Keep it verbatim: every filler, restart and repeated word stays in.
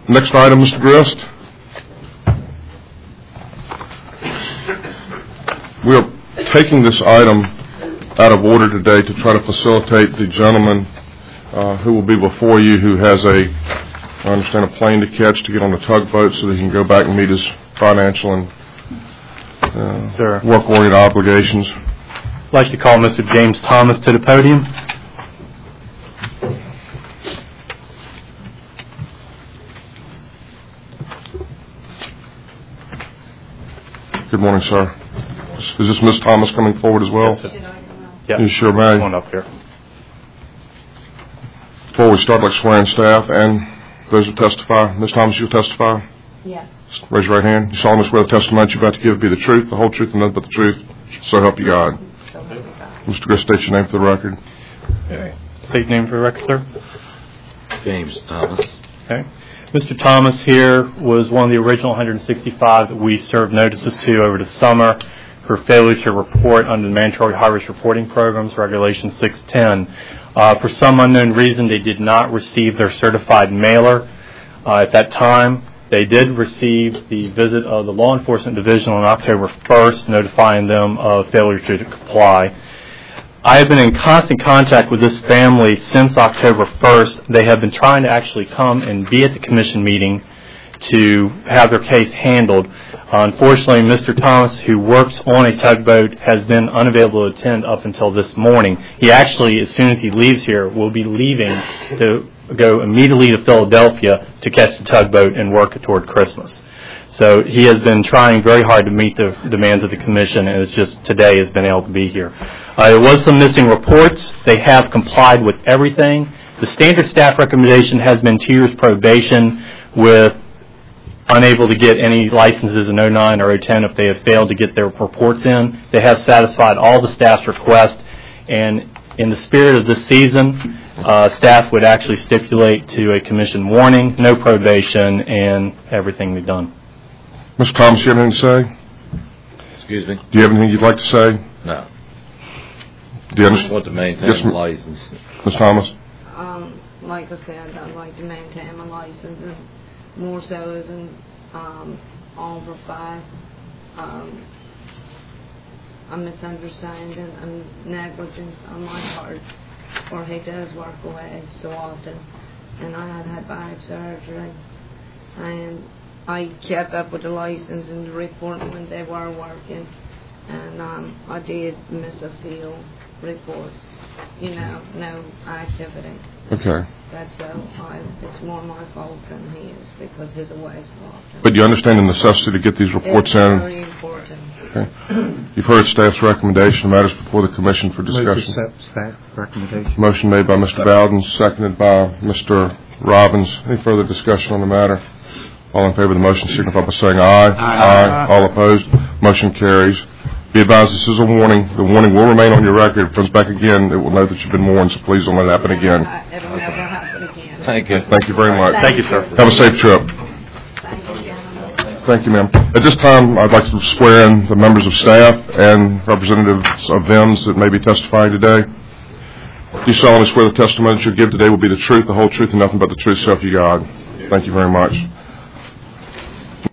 Next item, Mister Grist. We are taking this item out of order today to try to facilitate the gentleman uh, who will be before you, who has a, I understand, a plane to catch to get on a tugboat so that he can go back and meet his financial and uh, work-oriented obligations. I'd like to call Mister James Thomas to the podium. Good morning, sir. Is this Miz Thomas coming forward as well? Yes, yeah. You sure may. Come on up here. Before we start, I'd like to swear in staff and those who testify. Miz Thomas, you'll testify? Yes. Raise your right hand. You solemnly swear the testimony you're about to give be the truth, the whole truth, and nothing but the truth. So help you God. So help you God. Mister Grist, state your name for the record. Okay. State name for the record, sir. James Thomas. Okay. Mister Thomas here was one of the original one hundred sixty-five that we served notices to over the summer for failure to report under the mandatory high-risk reporting programs, Regulation six ten. Uh, for some unknown reason, they did not receive their certified mailer uh, at that time. They did receive the visit of the Law Enforcement Division on October first, notifying them of failure to comply. I have been in constant contact with this family since October first. They have been trying to actually come and be at the commission meeting to have their case handled. Uh, unfortunately, Mister Thomas, who works on a tugboat, has been unavailable to attend up until this morning. He actually, as soon as he leaves here, will be leaving to go immediately to Philadelphia to catch the tugboat and work toward Christmas. So he has been trying very hard to meet the demands of the commission, and it's just today has been able to be here. Uh, there was some missing reports. They have complied with everything. The standard staff recommendation has been two years probation with unable to get any licenses in oh nine or oh ten if they have failed to get their reports in. They have satisfied all the staff's requests, and in the spirit of this season, uh, staff would actually stipulate to a commission warning, no probation, and everything we've done. Mister Thomas, you have anything to say? Excuse me? Do you have anything you'd like to say? No. Do you I just understand? want to maintain Yes, the license. Miz Thomas? Um, like I said, I'd like to maintain my license, and more so as an um, over five. Um, a misunderstanding and negligence on my part, or he does work away so often. And I had had back surgery, and I kept up with the license and the reporting when they were working, and um, I did miss a few reports, you know, no activity. Okay. That's so, I, it's more my fault than his, because he's away so often. But you understand the necessity to get these reports it's in? It's very important. Okay. You've heard staff's recommendation. Matters before the commission for discussion. Move to accept staff recommendation. Motion made by Mister Bowden, seconded by Mister Robbins. Any further discussion on the matter? All in favor of the motion signify by saying aye. Aye. Aye. All opposed? Motion carries. Be advised, this is a warning. The warning will remain on your record. If it comes back again, it will know that you've been warned, so please don't let it happen again. It'll never happen again. Thank you. Thank you very much. Thank you, sir. Have a safe trip. Thank you, gentlemen. Thank you, ma'am. At this time, I'd like to swear in the members of staff and representatives of V I M S that may be testifying today. Do you solemnly swear the testimony that you give today will be the truth, the whole truth, and nothing but the truth, so help you God? Thank you very much.